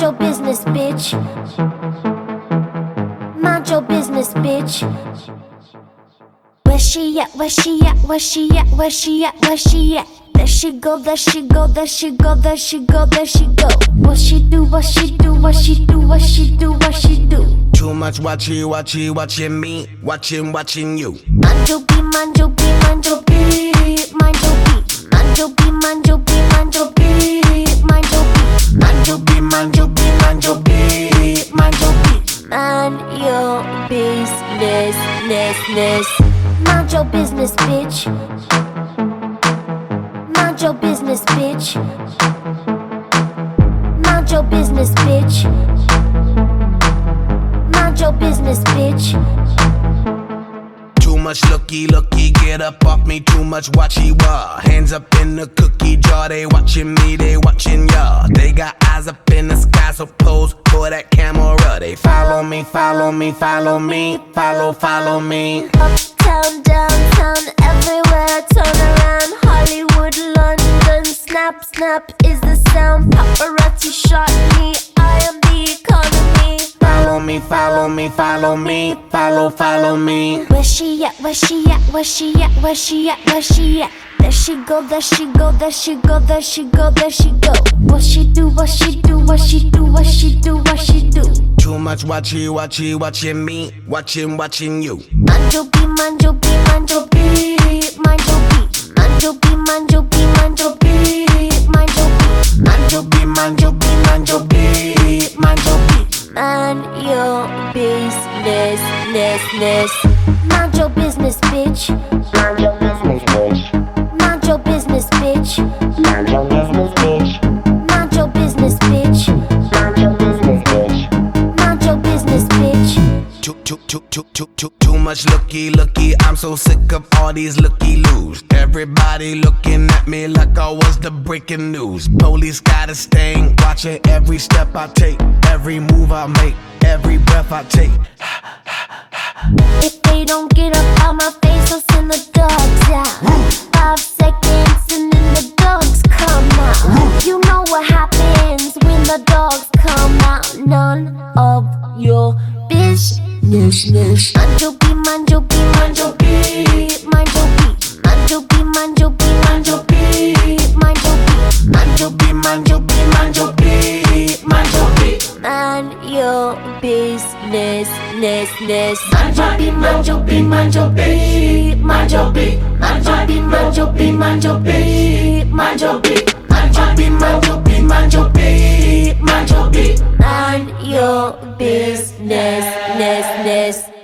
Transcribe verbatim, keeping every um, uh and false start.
your business, bitch. Mind your business, bitch. Where she at, where she at, where she at, where she at, where she at? There she go, there she go, there she go, there she go, there she go. What she do, what she do, what she do, what she do, what she do. Too much watching, watching, watching me, watching, watching you. Mind your beat, mind your beat, mind your beat, mind your beat. Mind your beat, mind your beat, mind your beat, mind your beat. Mind your beat, mind your beat, mind your beat, mind your beat. Mind your business, ness, ness. Mind your business, bitch. Mind your business, bitch. Mind your business, bitch. Mind your business, bitch. Too much looky, looky, get up off me. Too much watchy wah. Hands up in the cookie jar. They watching me, they watching y'all. They got eyes up in the sky, so pose for that camera. They follow me, follow me, follow me, follow, follow me. Uptown, downtown, everywhere, turn around. Hollywood, London, snap, snap is the sound. Paparazzi shot me, I am the economy. Follow me, follow me, follow me, follow, follow me. Where she at, where she at, where she at, where she at, where she at? There she go, there she go, there she go, there she go, there she go. What she do, what she do, what she do, what she do, what she do. Too much watchy, watchy, watching me, watching, watching you. Mind your beat, mind your beat, mind your beat, mind your beat. Mind your beat, mind your beat, mind your beat, mind your beat. Mind your beat, mind your beat, mind your beat, mind your beat. Mind your business, ness, ness. Mind your business, bitch. Mind your business, bitch. Mind your business, bitch. Mind your business, bitch. Mind your business, bitch. Mind your business, bitch. Mind your business, bitch. Too, too, too, too, too, too, too much looky, looky. I'm so sick of all these looky loos. Everybody looking at me like I was the breaking news. Police got a stain, watching every step I take, every move I make, every breath I take. If they don't get up out my face, I'll send the dogs out. Five seconds and then the dogs come out. You know what happens when the dogs come out. None of your business. Mind your beat, mind your beat, mind your beat, mind your beat. Mind your beat, mind your beat, mind your beat, mind your beat. Mind your beat, mind your beat, mind your beat, mind your beat. Mind your business, ness, ness. Mind your beat, mind your beat, mind your beat, mind your beat. Mind your beat, mind your beat, mind your beat, mind your beat. Mind your beat, mind your beat, mind your beat, mind your beat. Mind your business, ness, ness.